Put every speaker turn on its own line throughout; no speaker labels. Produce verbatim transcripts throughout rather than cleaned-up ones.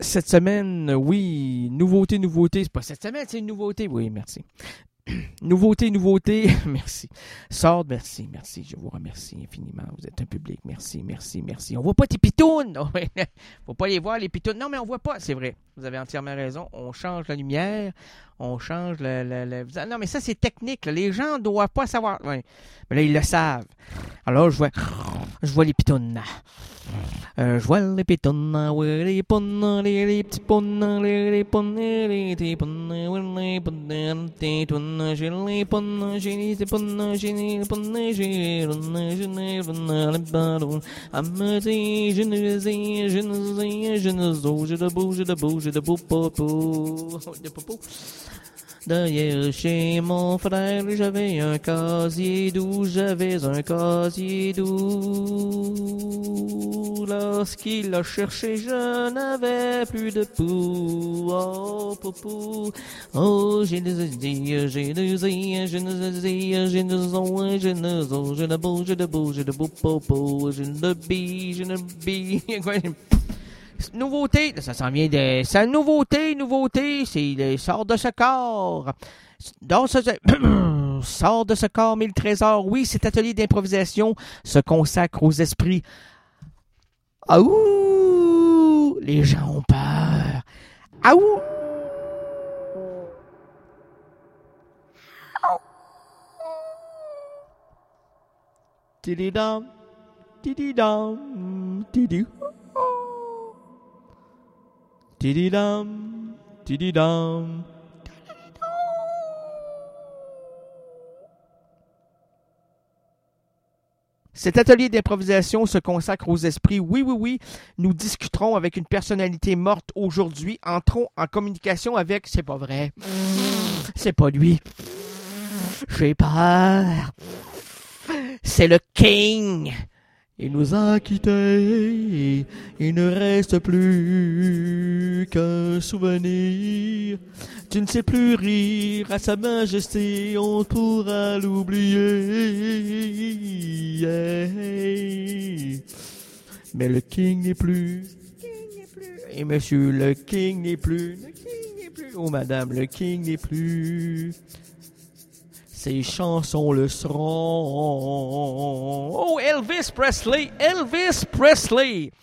cette semaine, oui, nouveauté, nouveauté. C'est pas cette semaine, c'est une nouveauté. Oui, merci. Nouveauté, nouveauté, merci. Sort, merci, merci, je vous remercie infiniment. Vous êtes un public, merci, merci, merci. On voit pas tes pitounes! Faut pas les voir, les pitounes. Non, mais on voit pas, c'est vrai. Vous avez entièrement raison. On change la lumière, on change le... le, le... Non, mais ça, c'est technique, là. Les gens doivent pas savoir. Ouais. Mais là, ils le savent. Alors, je vois, je vois les pitounes. Euh, je vois les pitounes, ouais, les pounes, les, les petits pounes, les, les pounes, les petits pounes, les pounes, les pounes, j'ai les pounes, j'ai les pounes, j'ai les pounes, j'ai les pounes, j'ai les pounes, les ballons. À me dire, je ne sais, je ne sais, je ne sais, je ne bouge, je ne bouge, je ne bouge, popo, de popo. Derrière chez mon frère, j'avais un casier doux, j'avais un casier doux. Lorsqu'il l'a cherché, je n'avais plus de poux. Oh, poupou. Oh, j'ai des idées, j'ai des idées, j'ai des idées, j'ai des os, j'ai des os, j'ai de beau, j'ai de beau, j'ai de beau, popo, j'ai de billes, j'ai de billes. Nouveauté, ça s'en vient de... Sa nouveauté, nouveauté, c'est le sort de ce corps. Dans ce... sort de ce corps, mille trésors. Oui, cet atelier d'improvisation se consacre aux esprits. Aouh! Les gens ont peur. Aouh! Tididam, tididam, tididam. Tididam, tididam. Cet atelier d'improvisation se consacre aux esprits. Oui, oui, oui. Nous discuterons avec une personnalité morte aujourd'hui. Entrons en communication avec... C'est pas vrai. C'est pas lui. J'ai peur. C'est le King. Il nous a quittés, il ne reste plus qu'un souvenir. Tu ne sais plus rire à sa majesté, on pourra l'oublier. Yeah. Mais le King n'est plus, et monsieur, le King n'est plus, le King n'est plus, oh madame, le King n'est plus. Ces chansons le seront. Oh, Elvis Presley! Elvis Presley!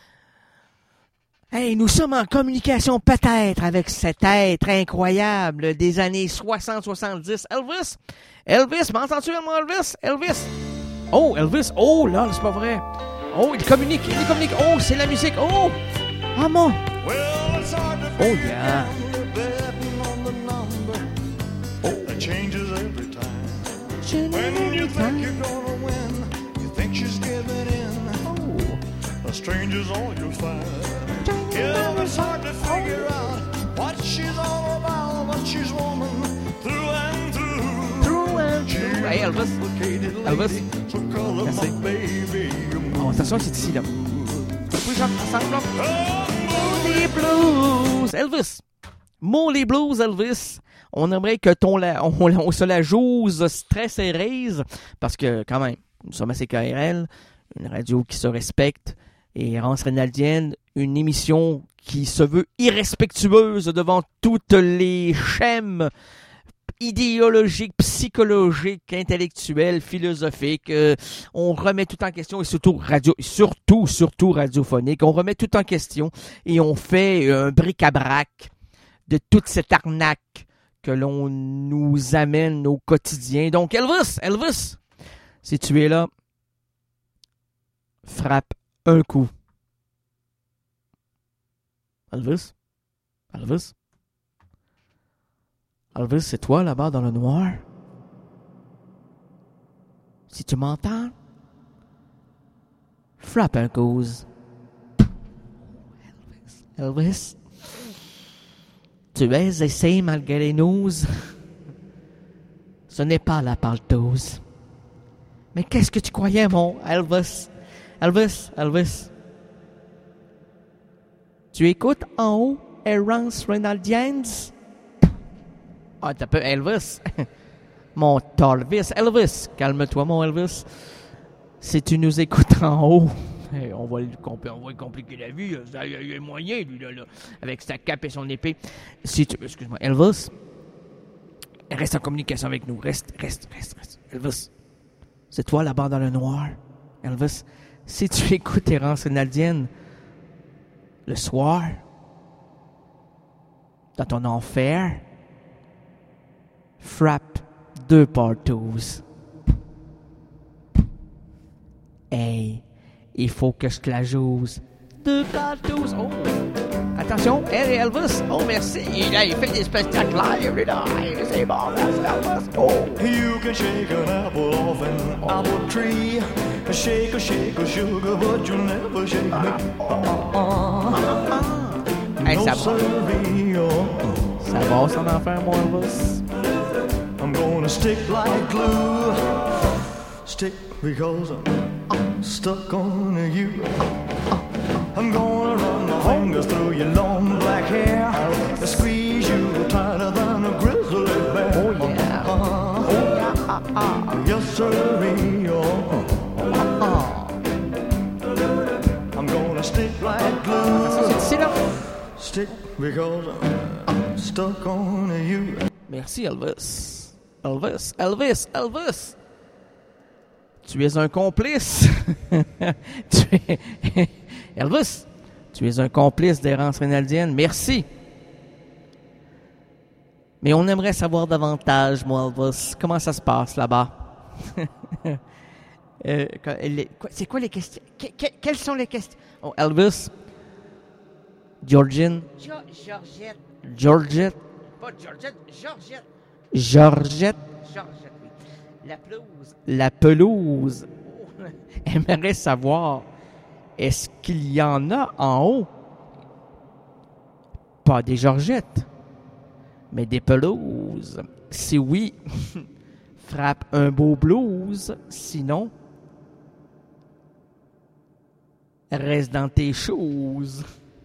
Hey, nous sommes en communication peut-être avec cet être incroyable des années soixante soixante-dix. Elvis! Elvis, m'entends-tu, Elvis? Elvis! Oh, Elvis! Oh, là, c'est pas vrai! Oh, il communique, il communique! Oh, c'est la musique! Oh! Ah, mon! Oh, yeah!
When you think you're gonna win, you think she's giving in. Oh. A stranger's all you'll find. Yeah, it's hard to figure out what she's all about, but she's woman through and through.
Through and through. Hey, Elvis. Elvis. Merci. Oh, attention, c'est ici, là. Oui, j'en ensemble, là. Molly Blues. Elvis. Molly Blues, Elvis. On aimerait que ton la, on, on se la joue très serreuse, parce que, quand même, nous sommes à C K R L, une radio qui se respecte, et Rance Reynaldienne, une émission qui se veut irrespectueuse devant toutes les schèmes idéologiques, psychologiques, intellectuelles, philosophiques. Euh, on remet tout en question, et surtout radio, surtout, surtout radiophonique. On remet tout en question, et on fait un bric-à-brac de toute cette arnaque que l'on nous amène au quotidien. Donc, Elvis, Elvis, si tu es là, frappe un coup. Elvis, Elvis, Elvis, c'est toi là-bas dans le noir? Si tu m'entends, frappe un coup. Elvis, Elvis. Tu es essayé malgré nous. Ce n'est pas la paltose. Mais qu'est-ce que tu croyais, mon Elvis? Elvis, Elvis. Tu écoutes en haut Rance Reynaldienne? Ah, t'as peu Elvis. Mon Torvis. Elvis, calme-toi, mon Elvis. Si tu nous écoutes en haut, on on va, le, on va lui compliquer la vie. Il a, il a moyen, lui, là, là, avec sa cape et son épée. Si tu, excuse-moi, Elvis, reste en communication avec nous. Reste, reste, reste, reste. Elvis, c'est toi là-bas dans le noir. Elvis, si tu écoutes Errance Rénaldienne le soir, dans ton enfer, frappe deux partous. Hey, il faut que je te la jouse. Deux partous. Oh, attention, elle et Elvis. Oh, merci. Il, a, il fait des spectacles live, là. Hey, c'est bon, là, c'est Elvis. Oh.
You can shake an apple off an oh. apple tree. Shake a shake a sugar, but you'll never shake me.
Hey,
no
ça
siree, oh.
Ça va, son enfer, mon Elvis.
I'm gonna stick like glue. Stick because I'm stuck on you. I'm gonna run my fingers through your long black hair. Squeeze you tighter than a grizzly bear.
Oh yeah.
Uh,
Oh yeah.
yes, sirree, oh. I'm gonna stick like glue.
C'est là.
Stick because I'm stuck on you.
Merci, Elvis. Elvis, Elvis, Elvis. Tu es un complice. tu es... Elvis, tu es un complice d'Errance Rénaldienne. Merci. Mais on aimerait savoir davantage, moi, Elvis. Comment ça se passe là-bas? euh, les, quoi, c'est quoi les questions? Que, que, quelles sont les questions? Oh, Elvis. Georgine. Jo- Georgette. Georgette. Pas Georgette, Georgette. Georgette. Georgette, oui. La pelouse. La pelouse. Oh. Aimerait savoir, est-ce qu'il y en a en haut? Pas des Georgettes, mais des pelouses. Si oui, frappe un beau blues. Sinon, reste dans tes choses.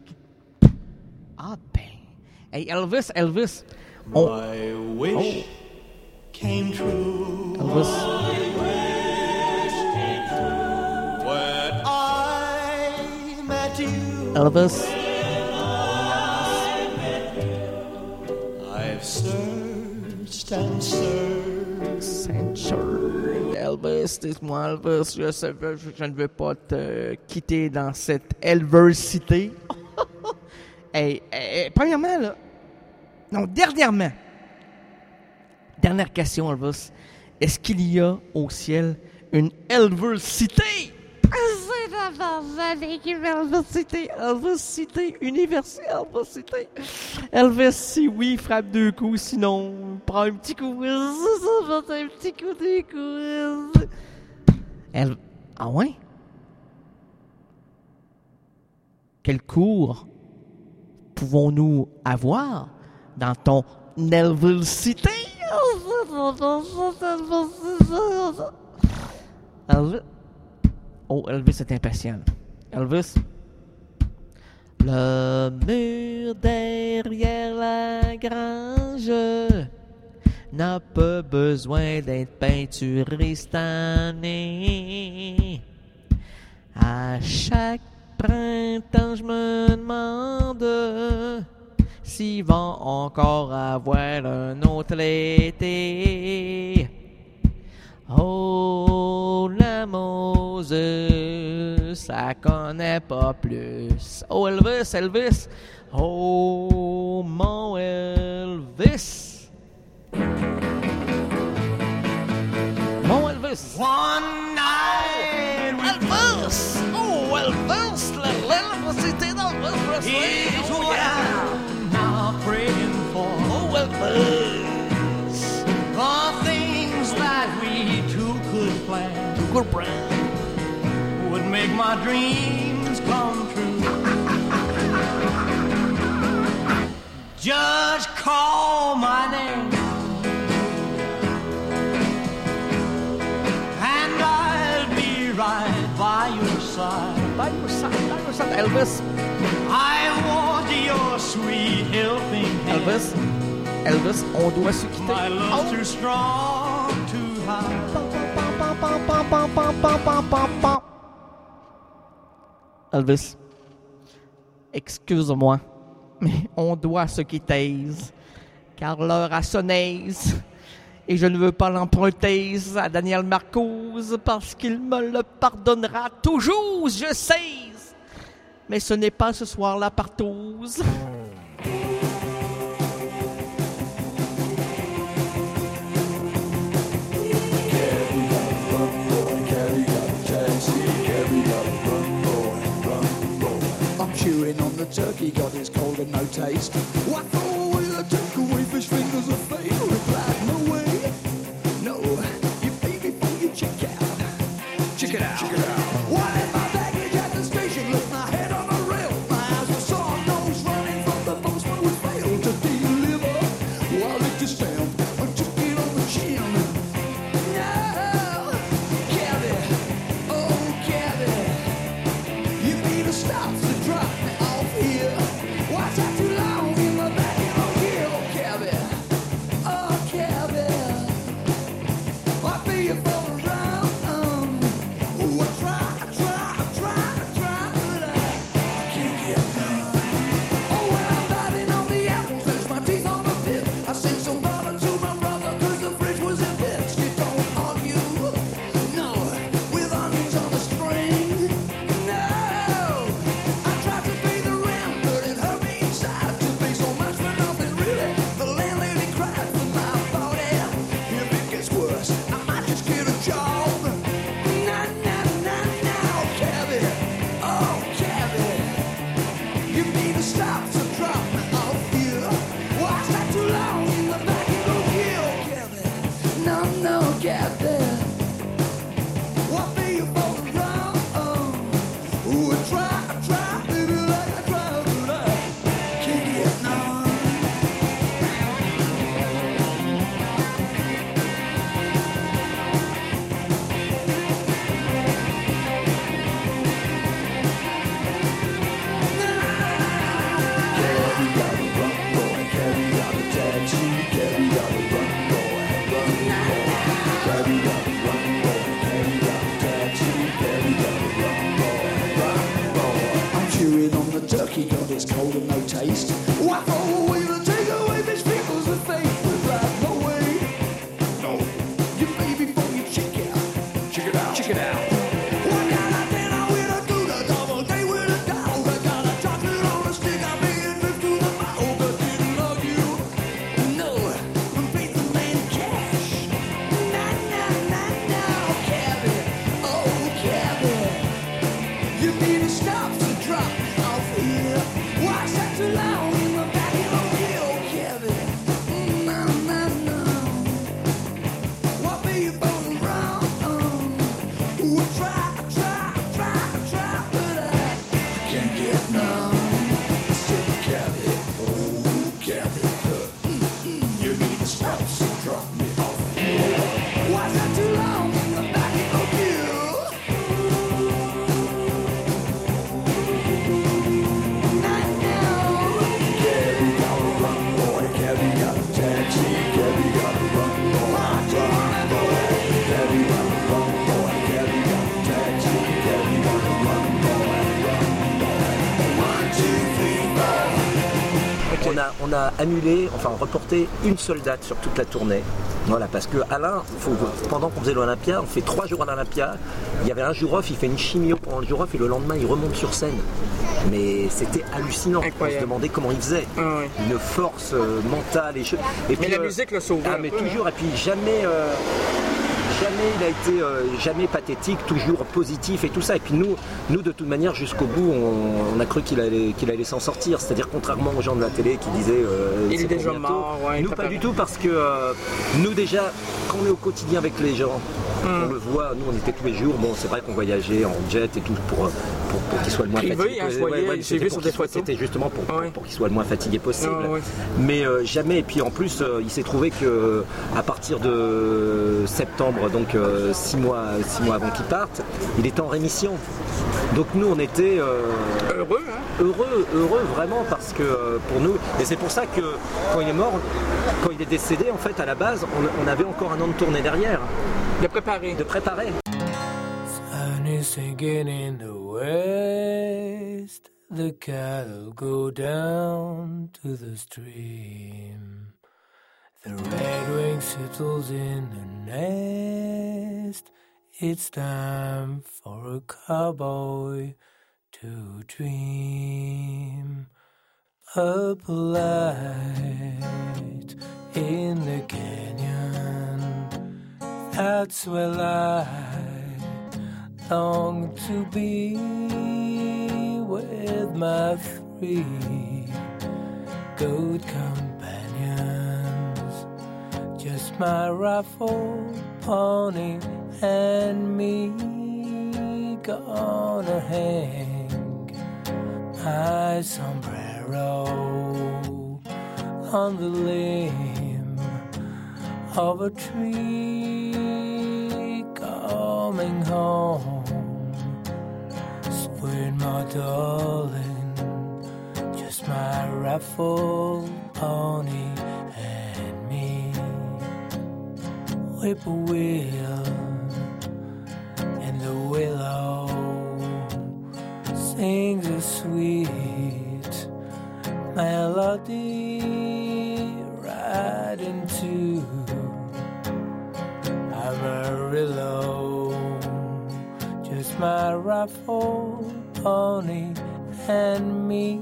Ah ben. Hey, Elvis, Elvis. On...
My wish
oh.
came true.
Elvis.
When I met you.
Elvis.
I've searched and searched.
Censure. Elvis, dis-moi, Elvis, je, sais, je, je ne veux pas te quitter dans cette Elversité. Hey, hey, premièrement, là. Non, dernièrement. Dernière question, Elvis. Est-ce qu'il y a au ciel une Elversité? C'est la Elversité. Elversité. Université. Elversité. Elvis, si oui, frappe deux coups. Sinon, prends un petit coup. Un petit coup, deux coups. El... Ah ouais? Quel cours pouvons-nous avoir dans ton Elversité? Elvis. Oh, Elvis est impatient. Elvis. Le mur derrière la grange n'a pas besoin d'être peinturé cette année. À chaque printemps, je me demande s'ils vont encore avoir un autre été. Oh, la Mose, ça connaît pas plus. Oh, Elvis, Elvis. Oh, mon Elvis. Mon Elvis.
One night with
Elvis. Oh, Elvis. L'Elvisité d'Elvis Presley.
is what I'm now praying for.
Oh, Elvis.
The things that we two could plan
Good brand.
would make my dreams come true. Just call my name and I'll be right by your side.
By your side, by your side, Elvis.
I want your sweet helping hand.
Elvis. Elvis, on doit se quitter.
My love's too strong to hide.
Elvis, excuse-moi, mais on doit se quitter, car l'heure a sonné, et je ne veux pas l'emprunter à Daniel Marcuse, parce qu'il me le pardonnera toujours, je sais, mais ce n'est pas ce soir-là partouze.
Chewing on the turkey, God, it's cold and no taste. What for will I take away fish fingers of fate? Replied, no way, no, you pay before you check out. Check it out, check it out. Why left my baggage at the station? Left my head on a rail. My eyes were sore, nose running from the postman who failed to deliver. While it just down, I took it on the chin. No, Cabby, oh Cabby, you need to stop the drop. Why's that too long in the back of the wheel, Cabby? Oh, Cabby, I feel you falling around. Ooh, I try, I try, I try, I try, but I, I can't get none. Oh, when I'm biting on the apples, there's my teeth on the pit. I sent some butter to my brother, cause the fridge was in bits. You don't argue, no, with onions on the string. No, I tried to be the rim, but it hurt me inside to be so much for nothing, really. The landlady cried for my body. If it gets worse, I might just get a job. Nah, nah, nah, nah, Cabby, oh Cabby, you need to stop to drop me off here. Why's that too long in the back of the wheel, Cabby? No, no, Cabby, what do you falling around? Ooh, I try, I try, baby, like I try, but I can't get none. Cabby got a run, boy, Cabby got a taxi, Cabby got a run, boy, run, boy. Cabby got a run, boy, Cabby got a taxi, Cabby got a run, boy, run, boy. I'm chewing on the turkey, God, it's cold and no taste. What for will you take away these people's of faith? Replied, no way, no, you pay before you check out. Check it out, check it out. One night I dinner with a good, a double day with a dog. I got a chocolate on a stick, I made it drift to the mouth, but didn't argue. No, I'm paid the man cash. Nah, nah, nah, nah, Cabby, oh Cabby, you need to stop to drop me off here. Why's that too long in the back of the wheel, Cabby? No, no, no. What be you falling around? Ooh, I try, I try, I try, I try, but I can't get none. I said, Cabby, oh Cabby, you need to stop to drop me off here. Why's that too long in the back of the wheel? Cabby got a run, boy, Cabby got a taxi, Cabby got a run, boy, run, boy. Cabby got a run, boy, Cabby got a taxi, Cabby got a run, boy, run, boy. One, two, three, four.
On a, on a annulé, enfin reporté une seule date sur toute la tournée. Voilà, parce que Alain, faut, pendant qu'on faisait l'Olympia, on fait trois jours à l'Olympia. Il y avait un jour off, il fait une chimio pendant le jour off et le lendemain il remonte sur scène. Mais c'était hallucinant.
Incroyable.
On se demandait comment il faisait.
Ah ouais.
Une force euh, mentale et, che- et
Mais
puis,
la
euh,
musique le sauvait.
Ah
un
mais
peu,
toujours, et puis jamais. Euh, Jamais il a été euh, jamais pathétique, toujours positif et tout ça. Et puis nous, nous de toute manière jusqu'au bout, on, on a cru qu'il allait, qu'il allait s'en sortir. C'est-à-dire contrairement aux gens de la télé qui disaient euh,
Il est
c'est pour
déjà
bientôt.
mort, ouais,
nous
t'as
pas
pas-
du tout parce que euh, nous déjà quand on est au quotidien avec les gens, on le voit. Nous on était tous les jours. Bon c'est vrai qu'on voyageait en jet et tout pour pour, pour qu'il soit le moins
Privé,
fatigué.
hein, je voyais, j'ai
c'était
vu
pour
sur des
qu'il soit-
photos.
C'était justement pour, pour,
Ouais.
pour qu'il soit le moins fatigué possible.
Ah, ouais.
Mais euh, jamais. Et puis en plus, euh, il s'est trouvé que à partir de septembre, donc euh, six mois, six mois avant qu'il parte, il était en rémission. Donc nous, on était euh,
Heureux, hein?
heureux, heureux vraiment parce que euh, pour nous, et c'est pour ça que quand il est mort, quand il est décédé, en fait, à la base, on, on avait encore un an de tournée derrière,
De préparer.
de préparer.
Funny
is sinking in the west. The cattle go down to the stream. The redwing settles in the nest. It's time for a cowboy to dream. Purple light in the canyon. That's where I long to be, with my three goat companions. Just my rifle, pony, and me. Gonna hang my sombrero on the limb of a tree. Coming home, sweet my darling, just my rifle, pony, and me. Whippoorwill in the willow sings a sweet melody right into Amarillo. Just my rifle, pony, and me.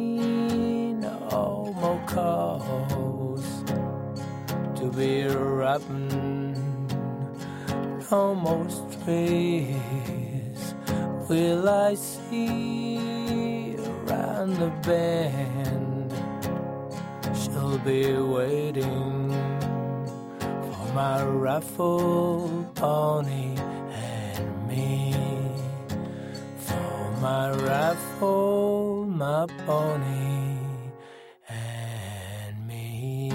No more calls to be rapping, no more strays will I see around the bend. She'll be waiting for my rifle, pony, and me. For my rifle, my pony, and me.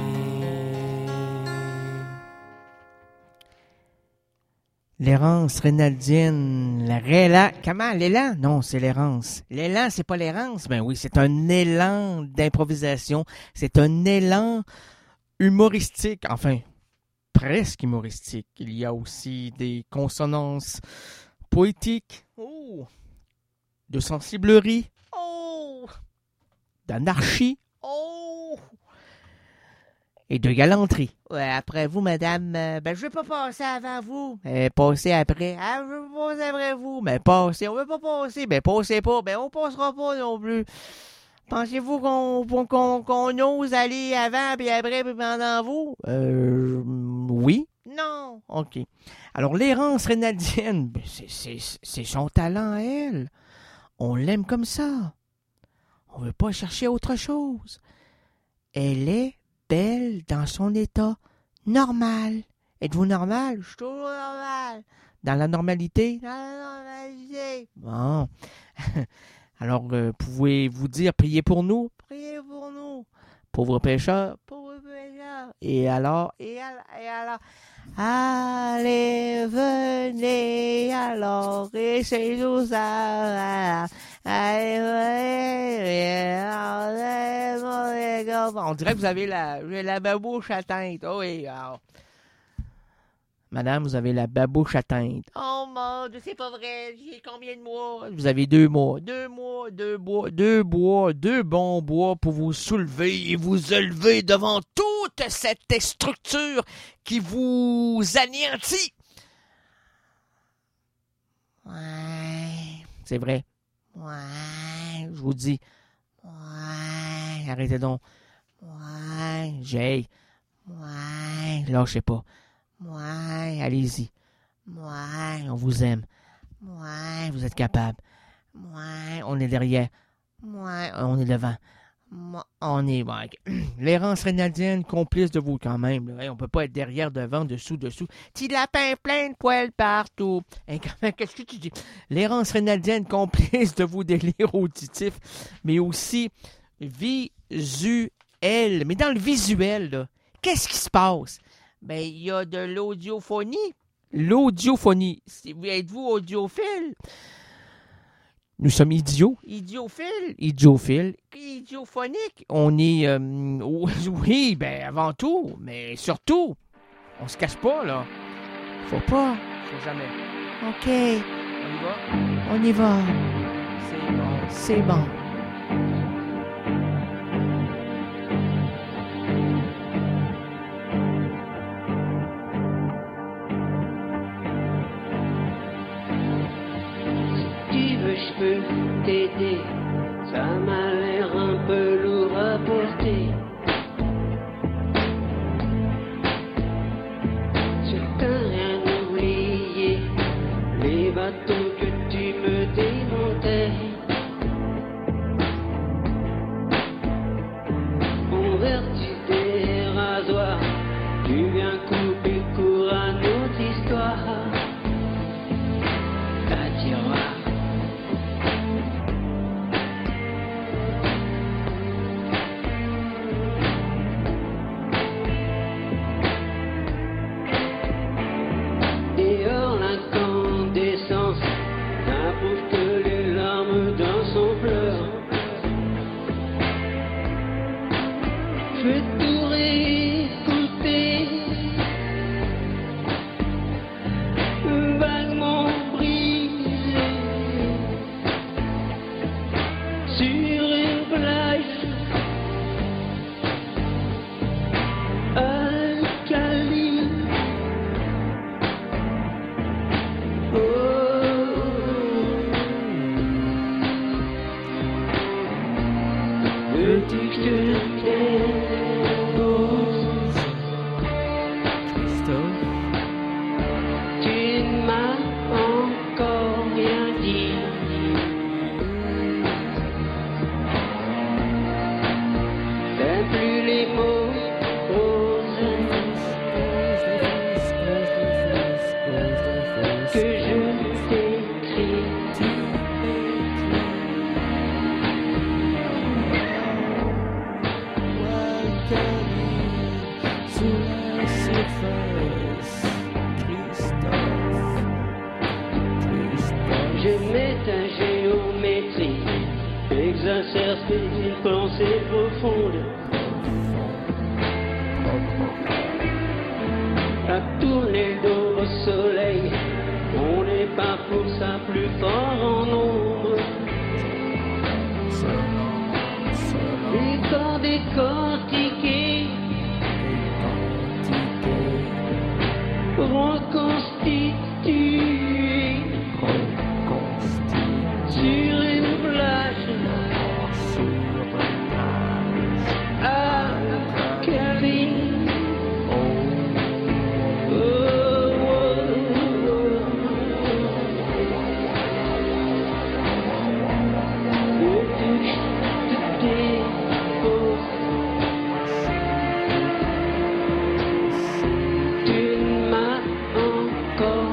L'errance rénaldienne, la réla... Comment? L'élan? Non, c'est l'errance. L'élan, c'est pas l'errance. Ben oui, c'est un élan d'improvisation. C'est un élan humoristique. Enfin, presque humoristique. Il y a aussi des consonances poétiques. Oh! De sensiblerie. Oh! D'anarchie. Oh! Et de galanterie. Ouais, après vous, madame, euh, ben je vais pas passer avant vous. Euh, passer après. Ah, je veux pas passer après vous. Mais passer, on veut pas passer. Ben passez pas. Ben on passera pas non plus. Pensez-vous qu'on qu'on, qu'on ose aller avant puis après puis pendant vous? Euh, oui. Non. OK. Alors, l'errance rénaldienne, ben, c'est, c'est, c'est son talent à elle. On l'aime comme ça. On veut pas chercher autre chose. Elle est belle dans son état normal. Êtes-vous normal? Je suis toujours normal. Dans la normalité? Dans la normalité. Bon. Alors, euh, pouvez-vous dire, priez pour nous? Priez pour nous. Pauvres pécheurs? Pauvres pécheurs. Et alors? Et alors? Et alors? Allez, venez, alors, et c'est tout ça. Allez, venez, allez, on dirait que vous avez la, la babouche atteinte. Oh oui, alors. Madame, vous avez la babouche atteinte. Oh mon Dieu, c'est pas vrai. J'ai combien de mois? Vous avez deux mois. Deux mois, deux bois, deux bois, deux bons bois pour vous soulever et vous élever devant toute cette structure qui vous anéantit. Ouais, c'est vrai. Ouais, je vous dis. Ouais, arrêtez donc. Ouais, j'ai. Ouais, lâchez pas. Ouais, allez-y. Ouais, on vous aime. Ouais, vous êtes capable. Ouais, on est derrière. Ouais, on est devant. Ouais, on est... Ouais. L'errance rénaldienne, complice de vous quand même. Là. On peut pas être derrière, devant, dessous, dessous. Petit lapin plein de poils partout. Hein, qu'est-ce que tu dis? L'errance rénaldienne, complice de vos délires auditifs, mais aussi visuel. Mais dans le visuel, là, qu'est-ce qui se passe? Ben, il y a de l'audiophonie. L'audiophonie. Êtes-vous audiophile? Nous sommes idiots. Idiophiles. Idiophiles. Idiophoniques. On est... Euh, oui, ben, avant tout, mais surtout, on se cache pas, là. Faut pas. Faut jamais. OK. On y va. C'est bon. C'est bon.
Si tu veux, je peux t'aider. Ça m'a l'air un peu lourd à porter. Je t'ai rien oublié. Les bateaux que tu me démontais. En vertu des rasoirs, tu viens couper court à notre histoire. Ta tiroir. Dehors l'incandescence n'approuve que les larmes dans son pleur. Je veux tout réécouter, vaguement brisé sur une plage alcaline. Veux-tu que je te dépose?
Christophe.
Tu ne m'as encore rien dit. T'aimes plus les mots roses que je t'écris.
Sous la surface, Christophe, Christophe.
Je mets ta géométrie, exerce une pensée profonde. À tourner le dos au soleil, on n'est pas pour ça plus fort en ombre. Les corps décortiqués, reconstitués sur une plage alcaline. Oh, oh, oh. Veux-tu que je te dépose? Tu ne m'as encore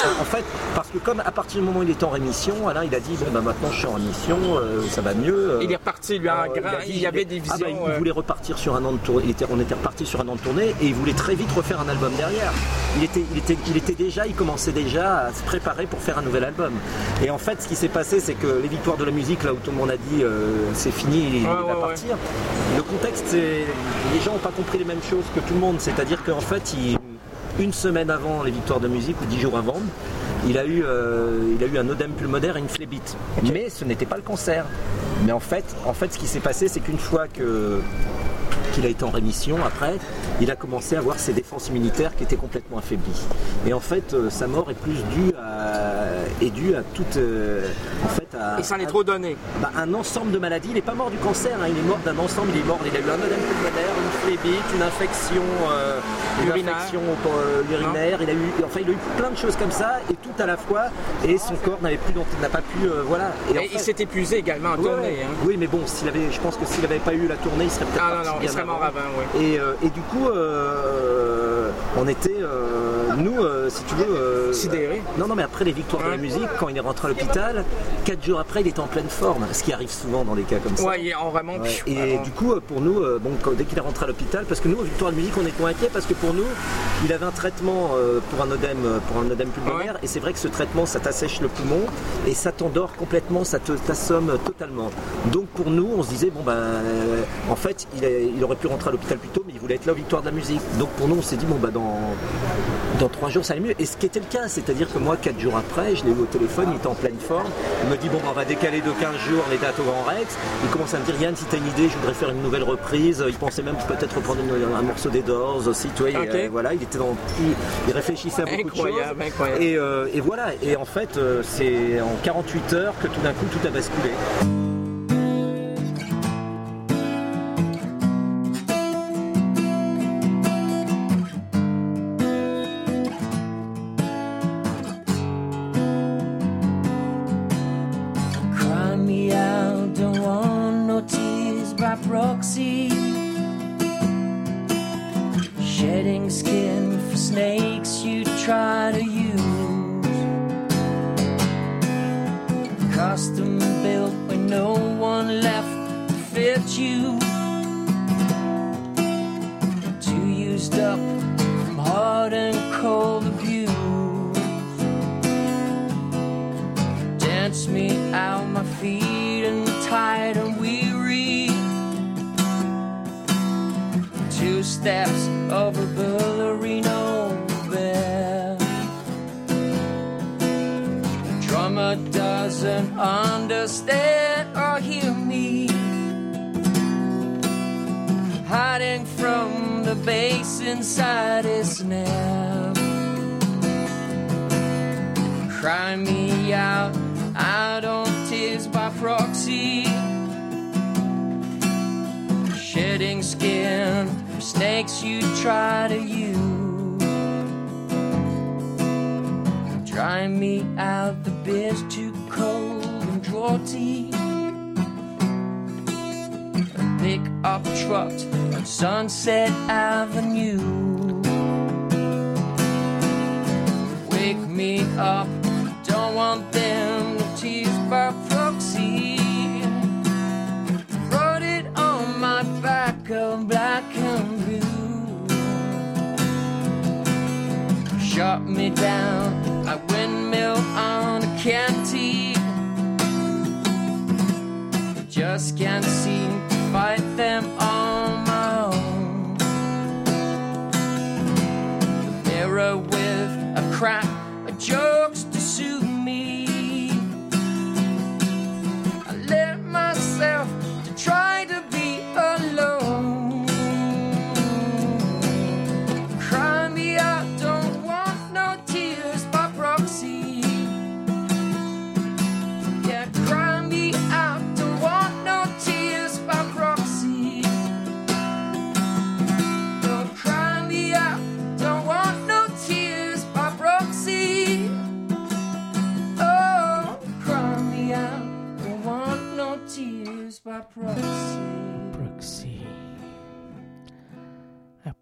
en fait, parce que comme à partir du moment où il était en rémission, Alain, il a dit bon bah maintenant je suis en rémission, euh, ça va mieux. euh,
Il est reparti, lui, en
euh,
grand.
a dit,
Il y avait des
ah,
visions.
bah, il
euh,
voulait repartir sur un an de tournée. Il était, on était reparti sur un an de tournée et il voulait très vite refaire un album derrière. Il était, il était, il était déjà, il commençait déjà à se préparer pour faire un nouvel album. Et en fait, ce qui s'est passé, c'est que les victoires de la musique, là où tout le monde a dit euh, c'est fini, il, il
Ouais,
va
ouais,
partir. Le contexte, c'est les gens n'ont pas compris les mêmes choses que tout le monde. C'est-à-dire qu'en fait, il, une semaine avant les victoires de musique ou dix jours avant, il a eu, euh, il a eu un œdème pulmonaire et une phlébite. Mais ce n'était pas le cancer. Mais en fait, en fait, ce qui s'est passé, c'est qu'une fois que qu'il a été en rémission, après, il a commencé à avoir ses défenses immunitaires qui étaient complètement affaiblies. Et en fait, euh, sa mort est plus due à, est due à toute, euh, en fait, à,
Il s'en est
à-
trop donné.
bah, un ensemble de maladies. Il n'est pas mort du cancer, hein, il est mort d'un ensemble. Il est mort, il a eu un œdème pulmonaire, une phlébite, une infection, euh, une
Urinaire.
infection euh, urinaire. Il a eu, enfin, il a eu plein de choses comme ça et tout à la fois. Et son corps n'avait plus, donc, n'a pas pu, euh, voilà. Et en
Et il
fait-
s'est épuisé également en
Ouais,
tournée.
ouais.
Hein.
Oui, mais bon, s'il avait, je pense que s'il n'avait pas eu la tournée, il serait peut-être
Ah non,
parti
non, il
bien
serait mort avant, oui.
Et, euh, et du coup, euh, on était, euh, nous, euh, si tu veux... euh,
Sidérés.
Non, non, mais après les victoires de la
Ouais.
musique, quand il est rentré à l'hôpital, quatre jours après, il était en pleine forme, ce qui arrive souvent dans des cas comme ça.
Ouais, on remonte.
Ouais.
puis-
Et
vraiment.
du coup, euh, pour nous, euh, bon, quand- dès qu'il est rentré à l'hôpital, parce que nous, aux Victoires de musique, on est inquiets parce que pour nous, il avait un traitement euh, pour un œdème, euh, pour un œdème pulmonaire,
Ouais.
et c'est vrai que ce traitement, ça t'assèche le poumon et ça t'endort complètement, ça te t'assomme totalement. Donc pour nous, on se disait bon ben, euh, en fait, il, est- il aurait pu rentrer à l'hôpital plus tôt, mais il voulait être là aux Victoires de la musique. Donc pour nous, on s'est dit bon bah dans dans trois jours, ça allait mieux. Et ce qui était le cas, c'est-à-dire que moi, quatre jours après, je l'ai eu au téléphone, il était en pleine forme. Il me dit bon, bah, on va décaler de quinze jours les dates au Grand Rex. Il commence à me dire Yann, si t'as une idée, je voudrais faire une nouvelle reprise. Il pensait même peut-être reprendre une- un morceau des Doors aussi. Tu vois, et,
Ok.
euh, voilà, il était dans, il, il réfléchissait à beaucoup
Incroyable,
de choses.
incroyable.
Et, euh, et voilà. Et en fait, euh, c'est en quarante-huit heures que tout d'un coup, tout a basculé.
Cry me out, don't want no tears by proxy. Shedding skin for snakes you try to use. Custom built when no one left to fit you. Too used up from hard and cold abuse. Dance me out my feet and tired and weary. Two steps of a ballerino bed. Drummer doesn't understand or hear me. Hiding from the bass inside his snare. Cry me out, out on tears by proxy. Shedding skin for snakes you try to use. Dry me out, the beer's too cold and draughty. Pick up trucks on Sunset Avenue. Wake me up, don't want them to tease by proxy. Wrote it on my back of black and blue. Shut me down, I windmill on a canteen. Just can't seem to fight them on my own. The mirror with a crack, a jokes to soothe me. I let myself to try to be alone. Cry me out, don't want no tears by proxy. Yeah, cry me out, don't want no tears by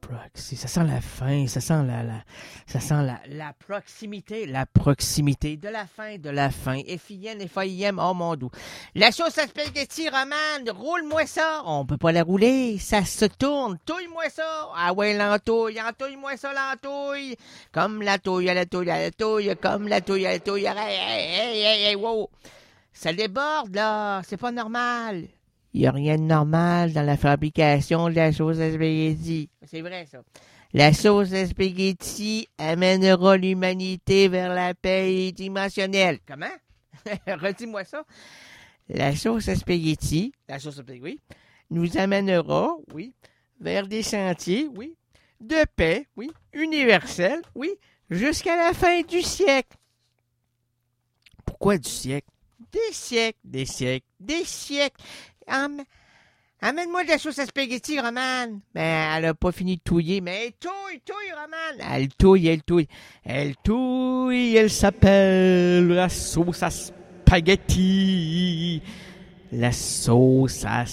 proxy. Ça sent la fin, ça sent la, la ça sent la, la proximité, la proximité de la fin, de la fin. F I N, F I M, oh mon doux. La sauce à spaghetti romane, roule-moi ça. On peut pas la rouler, ça se tourne. Touille-moi ça. Ah ouais, l'entouille, entouille-moi ça, l'entouille. Comme la touille, à la touille, à la touille, comme la touille, à la touille. Hey, hey, hey, hey, wow. Ça déborde, là. C'est pas normal. Il n'y a rien de normal dans la fabrication de la sauce à spaghetti. C'est vrai, ça. La sauce à spaghetti amènera l'humanité vers la paix dimensionnelle. Comment? Redis-moi ça. La sauce à spaghetti, la sauce à spaghetti, oui, nous amènera, oui, vers des sentiers, oui, de paix, oui, universelle, oui, jusqu'à la fin du siècle. Pourquoi du siècle? Des siècles, des siècles, des siècles. Am- Amène-moi de la sauce à spaghetti, Romane. Ben, elle a pas fini de touiller, mais elle touille, touille, Romane. Elle touille, elle touille. Elle touille, elle s'appelle la sauce à spaghetti. La sauce à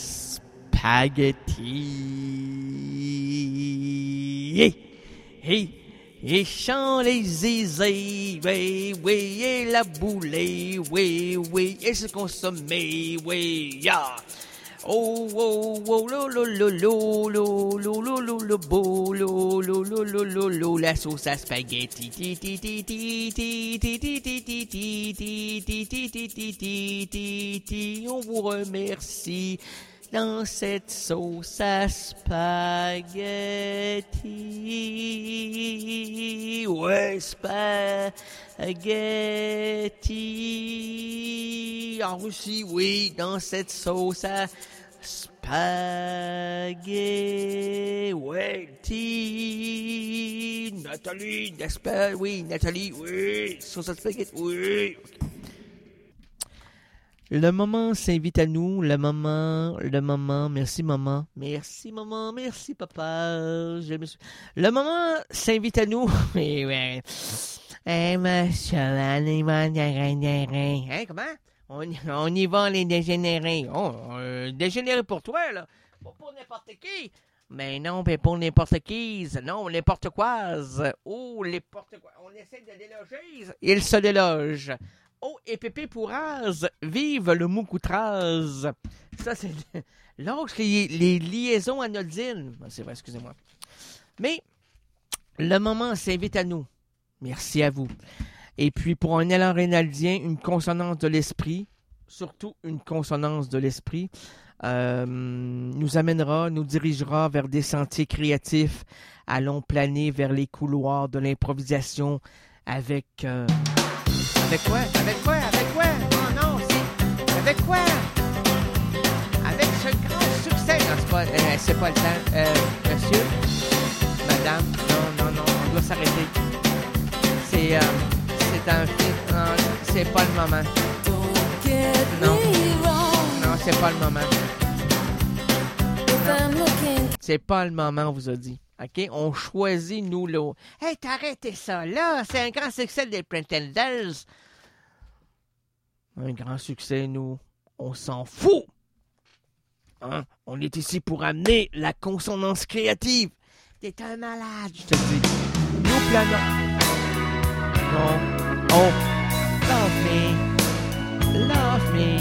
spaghetti. Hey, hey. Et chant les zizés, oui, oui, et la boulée, oui, oui, et se consommer, oui, ya. Oh, oh, oh, lo, lo, lo, lo, lo, lo, lo, lo, lo, bo, lo, lo, lo, lo, lo, lo, la sauce à spaghetti, ti, ti, ti, ti, ti, ti, ti, ti, ti, ti, ti, ti, ti, ti, ti, ti, ti, ti, on vous remercie. Dans cette sauce à spaghetti, ouais, spaghetti, en Russie, oui, dans cette sauce à spaghetti, ouais, ti, Nathalie, n'est-ce pas, oui, Nathalie, oui, sauce à spaghetti, oui, ok. Le moment s'invite à nous, le moment, le moment, merci maman, merci maman, merci papa, je me suis... Le moment s'invite à nous, et ouais, hey, monsieur, hein, comment? On, on y va les dégénérés, oh, euh, dégénéré pour toi, là, pas pour n'importe qui, mais non, mais pour n'importe qui, non, n'importe quoi, oh, n'importe quoi, on essaie de déloger, il se déloge. Oh, et Pépé Pourraz, vive le moucoutraz. Ça, c'est l'autre, les, les liaisons anodines. C'est vrai, excusez-moi. Mais le moment s'invite à nous. Merci à vous. Et puis, pour un élan rénaldien, une consonance de l'esprit, surtout une consonance de l'esprit, euh, nous amènera, nous dirigera vers des sentiers créatifs. Allons planer vers les couloirs de l'improvisation avec... Euh, Avec quoi? Avec quoi? Avec quoi? Oh non, c'est... Avec quoi? Avec ce grand succès. Non, c'est pas, euh, c'est pas le temps. Euh, monsieur? Madame? Non, non, non, on doit s'arrêter. C'est, euh, c'est un film. Non, c'est pas le moment. Non. Non, c'est pas le moment. Non. C'est pas le moment, on vous a dit. OK? On choisit, nous, là. Hey, t'arrêtez ça, là! C'est un grand succès des Pretenders! Un grand succès, nous. On s'en fout! Hein? On est ici pour amener la consonance créative. T'es un malade, je te dis. Nous planons. Non. Oh. Love me. Love me.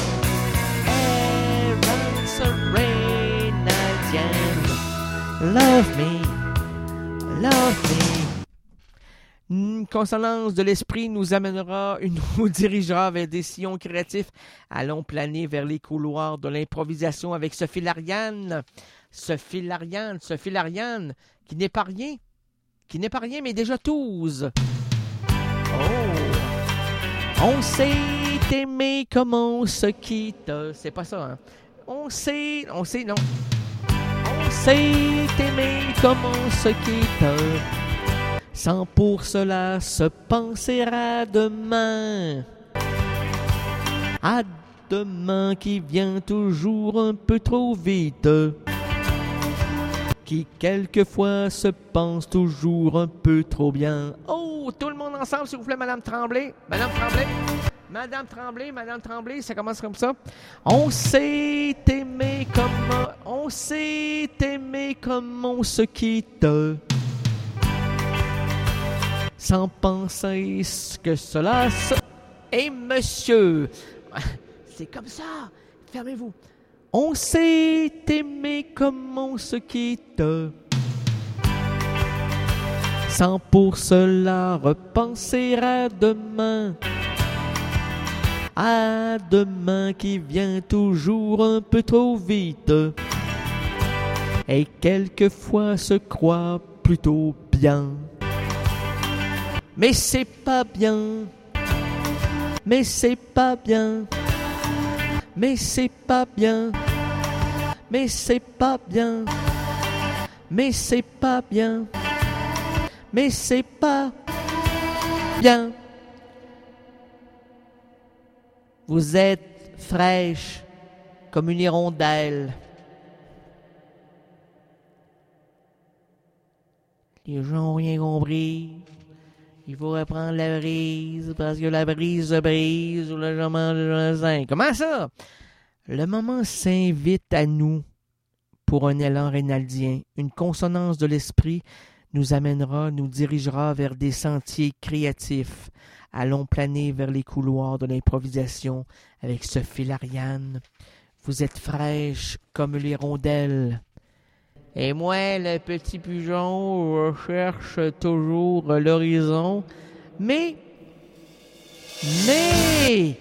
Aaron Serenadian. Love me, love me. Une consonance de l'esprit nous amènera, nous dirigera vers des sillons créatifs. Allons planer vers les couloirs de l'improvisation avec Sophie Lariane. Sophie Lariane, Sophie Lariane, qui n'est pas rien, qui n'est pas rien, mais déjà tous. Oh, on s'est aimé comme on se quitte. C'est pas ça, hein? On s'est, on s'est, non. On s'est aimé comme on se quitte, sans pour cela se penser à demain. À demain qui vient toujours un peu trop vite, qui quelquefois se pense toujours un peu trop bien. Oh, tout le monde ensemble, s'il vous plaît, Madame Tremblay. Madame Tremblay. Madame Tremblay, Madame Tremblay, ça commence comme ça. On s'est aimé comme on s'est aimé comme on se quitte, sans penser ce que cela se... Et monsieur, c'est comme ça. Fermez-vous. On s'est aimé comme on se quitte, sans pour cela repenser à demain. À demain qui vient toujours un peu trop vite et quelquefois se croit plutôt bien. Mais c'est pas bien, mais c'est pas bien, mais c'est pas bien, mais c'est pas bien, mais c'est pas bien, mais c'est pas bien. Vous êtes fraîche comme une hirondelle. Les gens n'ont rien compris. Il faut reprendre la brise parce que la brise se brise ou le moment de raisin. Comment ça? Le moment s'invite à nous pour un élan rénaldien. Une consonance de l'esprit nous amènera, nous dirigera vers des sentiers créatifs. Allons planer vers les couloirs de l'improvisation avec ce fil Ariane. Vous êtes fraîche comme l'hirondelle. Et moi, le petit pigeon, je cherche toujours l'horizon. Mais, mais,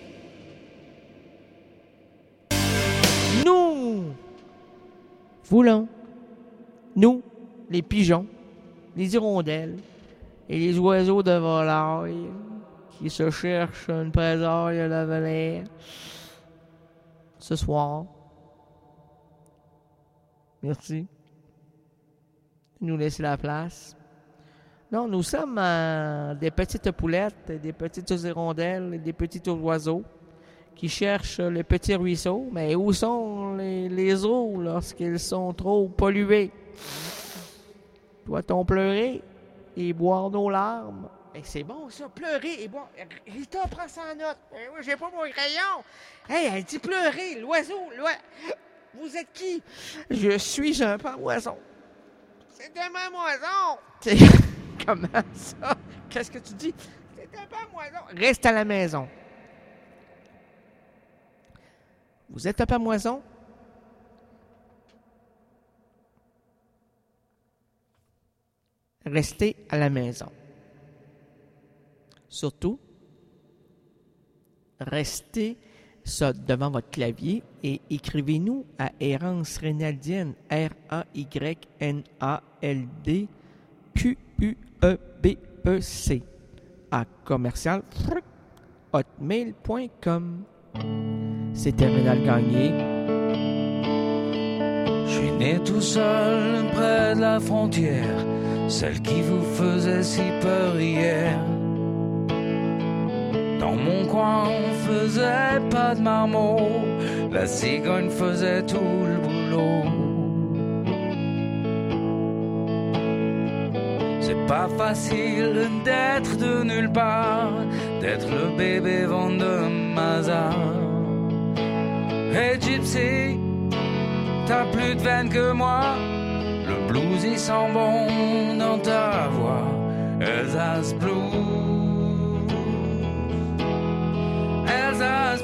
nous voulons, nous, les pigeons, les hirondelles et les oiseaux de volaille, qui se cherche une présaille à l'avenir ce soir. Merci de nous laisser la place. Non, nous sommes euh, des petites poulettes, des petites hirondelles et des petits oiseaux qui cherchent le petit ruisseau. Mais où sont les, les eaux lorsqu'ils sont trop pollués? Doit-on pleurer et boire nos larmes? Hey, c'est bon ça, pleurer et boire. Rita, prends ça en note. Hey, oui, j'ai pas mon crayon. Hey, elle dit pleurer, l'oiseau, l'oiseau. Vous êtes qui? Je suis un pamoison. C'est un pamoison. C'est... Comment ça? Qu'est-ce que tu dis? C'est un pamoison. Reste à la maison. Vous êtes un pamoison? Restez à la maison. Surtout, restez ça devant votre clavier et écrivez-nous à Errance Rénaldienne, R A Y N A L D Q U E B E C, à commercial hotmail point com. C'était Rénal Gagné.
Je suis né tout seul près de la frontière, celle qui vous faisait si peur hier. Dans mon coin, on faisait pas de marmots, la cigogne faisait tout le boulot. C'est pas facile d'être de nulle part, d'être le bébé vent de Mazar. Hey Gypsy, t'as plus de veine que moi, le blues il sent bon dans ta voix. Elsa's Blues, Elsa's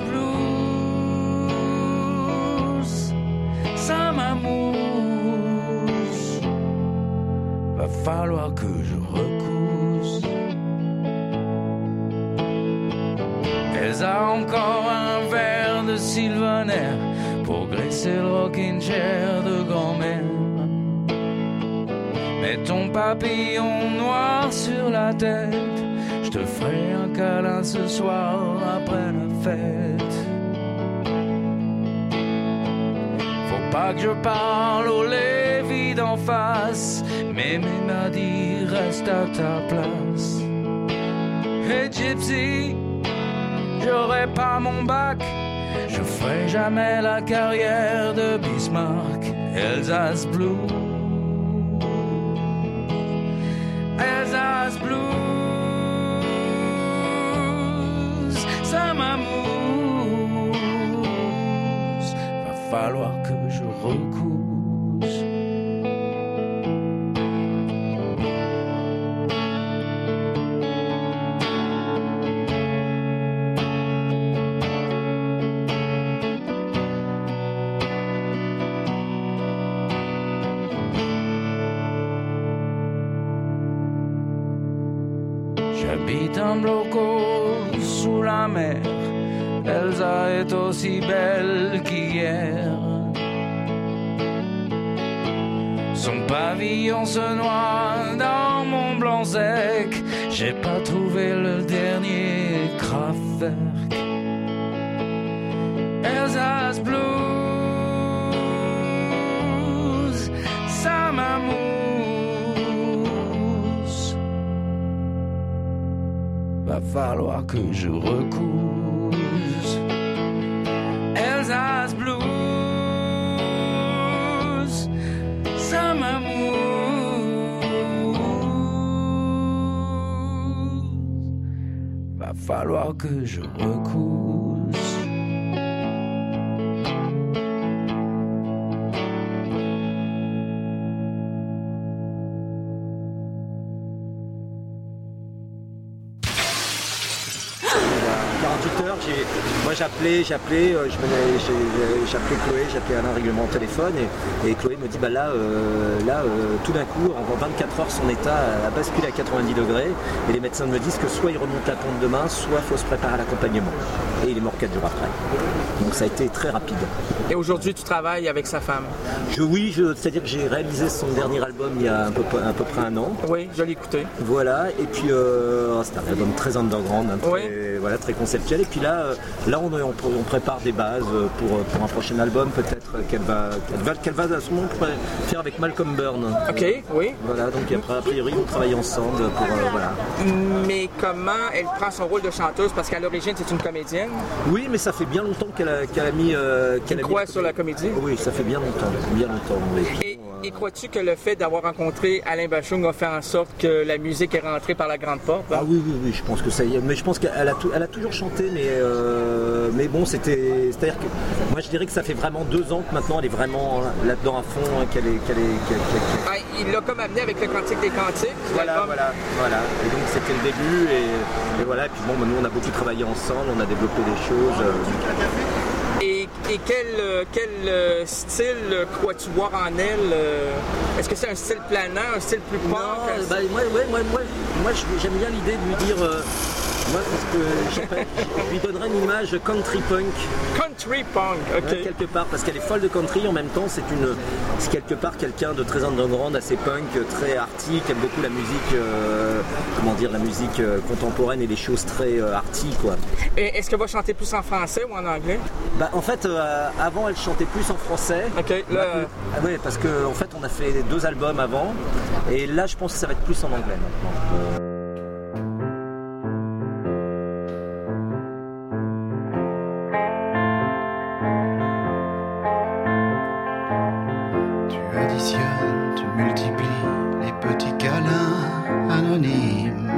Blues, ça m'amuse, va falloir que je recousse. Elsa a encore un verre de Sylvaner pour graisser le rocking chair de grand-mère. Mets ton papillon noir sur la tête, je te ferai un câlin ce soir après la fête. Faut pas que je parle au Lévi d'en face, mais Mémé m'a dit reste à ta place. Hey Gypsy, j'aurai pas mon bac, je ferai jamais la carrière de Bismarck. Elsa's Blues, Elsa's Blues, ça m'a falloir que je recouse. J'habite un bloco sous la mer. Elsa est aussi belle qu'hier. Son pavillon se noie dans mon blanc sec. J'ai pas trouvé le dernier Kraftwerk. Elsa's blues, ça m'amuse. Va falloir que je recouse. Elsa's blues, ça m'amuse. Va falloir que je recouse.
quarante-huit heures, j'ai, moi j'appelais, j'appelais, euh, je venais, j'ai- j'appelais Chloé, j'appelais Alain régulièrement au téléphone et, et Chloé me dit bah là, euh, là euh, tout d'un coup, en vingt-quatre heures, son état a basculé à quatre-vingt-dix degrés et les médecins me disent que soit il remonte la pente demain, soit il faut se préparer à l'accompagnement. Et il est mort quatre jours après. Donc ça a été très rapide.
Et aujourd'hui, tu travailles avec sa femme.
Je, oui, je, c'est-à-dire que j'ai réalisé son dernier album il y a à peu, à peu près un an.
Oui, je l'ai écouté.
Voilà, et puis euh, c'est un album très underground, hein, très,
Oui.
voilà, très conceptuel. Et puis là, euh, là on, on, on prépare des bases pour, pour un prochain album, peut-être qu'elle va, qu'elle va, qu'elle va à ce moment faire avec Malcolm Byrne.
OK, oui.
Voilà, donc après, a priori, on travaille ensemble pour, euh, voilà.
Mais comment elle prend son rôle de chanteuse? Parce qu'à l'origine, c'est une comédienne.
Oui, mais ça fait bien longtemps qu'elle a, qu'elle a mis... Euh, qu'elle
Tu
a
crois
mis...
sur la comédie?
Oui, ça fait bien longtemps, bien longtemps. Oui.
Et, et crois-tu que le fait d'avoir rencontré Alain Bachung a fait en sorte que la musique est rentrée par la grande porte?
Ah oui, oui, oui, je pense que ça y est. Mais je pense qu'elle a, tout- elle a toujours chanté, mais, euh, mais bon, c'était. C'est-à-dire que moi, je dirais que ça fait vraiment deux ans que maintenant elle est vraiment là-dedans à fond, hein, qu'elle est. Qu'elle est qu'elle- qu'elle-
Ah, il l'a comme amené avec le Cantique des Cantiques.
Voilà,
l'album.
voilà, voilà. Et donc c'était le début, et, et voilà. Et puis bon, nous on a beaucoup travaillé ensemble, on a développé des choses. euh,
Et, et quel, euh, quel euh, style euh, crois-tu voir en elle? euh, Est-ce que c'est un style planant, un style plus punk?
Non,
un
bah,
style-
moi, ouais, moi, moi, moi, je- j'aime bien l'idée de lui dire. euh, moi, parce que je, sais pas, je lui donnerais une image country punk.
Country punk, OK.
Ouais, quelque part, parce qu'elle est folle de country, en même temps c'est une, c'est quelque part quelqu'un de très underground, assez punk, très arty, qui aime beaucoup la musique, euh, comment dire, la musique euh, contemporaine et les choses très euh, arty, quoi.
Et est-ce qu'elle va chanter plus en français ou en anglais?
Bah, en fait, euh, avant elle chantait plus en français.
OK, là, euh,
Ah ouais, parce que en fait on a fait deux albums avant, et là je pense que ça va être plus en anglais maintenant.
Tu additionnes, tu multiplies les petits câlins anonymes.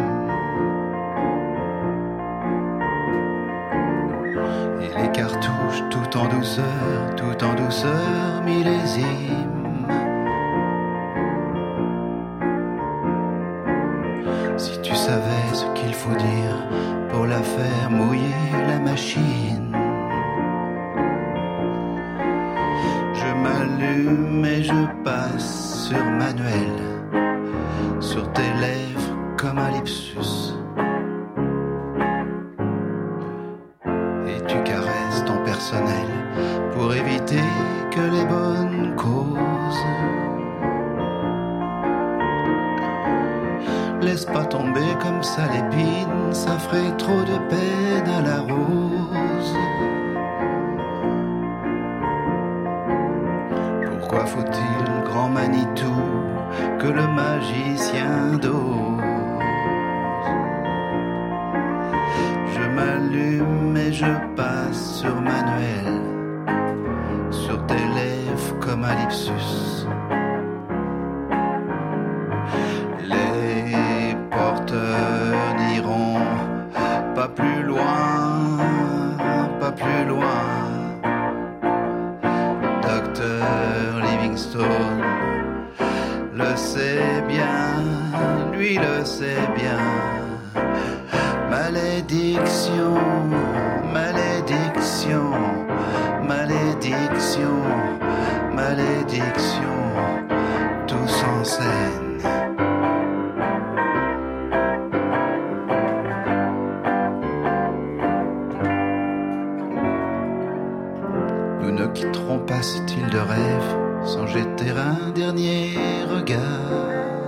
Et les cartouches tout en douceur, tout en douceur millésime. Si tu savais ce qu'il faut dire pour la faire mouiller la machine. Je m'allume et je passe sur manuel, sur tes lèvres comme un lipsus. Et tu caresses ton personnel pour éviter que les bonnes causes. Laisse pas tomber comme ça l'épine, ça ferait trop de peine à la rose. Pourquoi faut-il, grand Manitou, que le magicien dose? Je m'allume et je passe sur manuel, sur tes lèvres comme un lipsus. Les porteurs n'iront pas plus loin, pas plus loin. le sait bien, lui le sait bien. Malédiction, malédiction, malédiction, malédiction, tous en scène. Nous ne quitterons pas cette île de rêve sans jeter un dernier regard.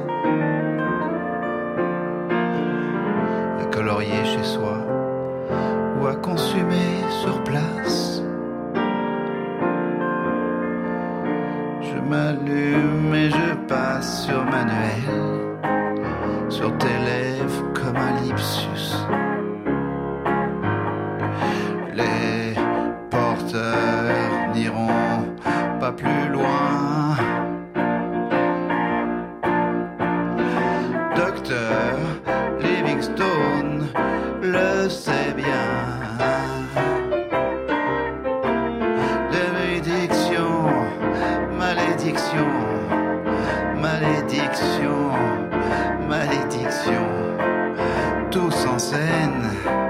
À colorier chez soi ou à consumer sur place. Je m'allume et je passe sur manuel, sur tes lèvres comme un lipsus. Les porteurs n'iront pas plus loin. Docteur Livingstone le sait bien. Malédiction, malédiction, malédiction, malédiction, tous en scène.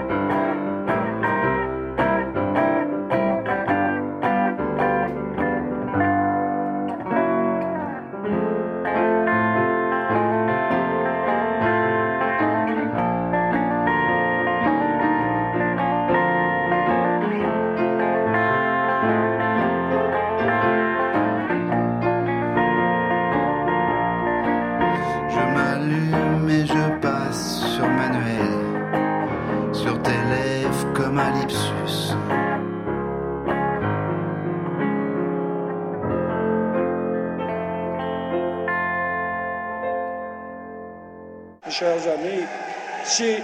Chers amis, si,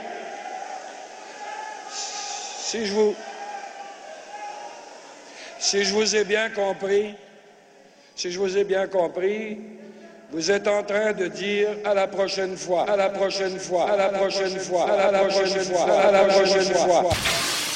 si, je vous, si je vous ai bien compris, si je vous ai bien compris, vous êtes en train de dire à la prochaine fois, à la prochaine fois, à la prochaine fois, à la prochaine fois, à la prochaine fois.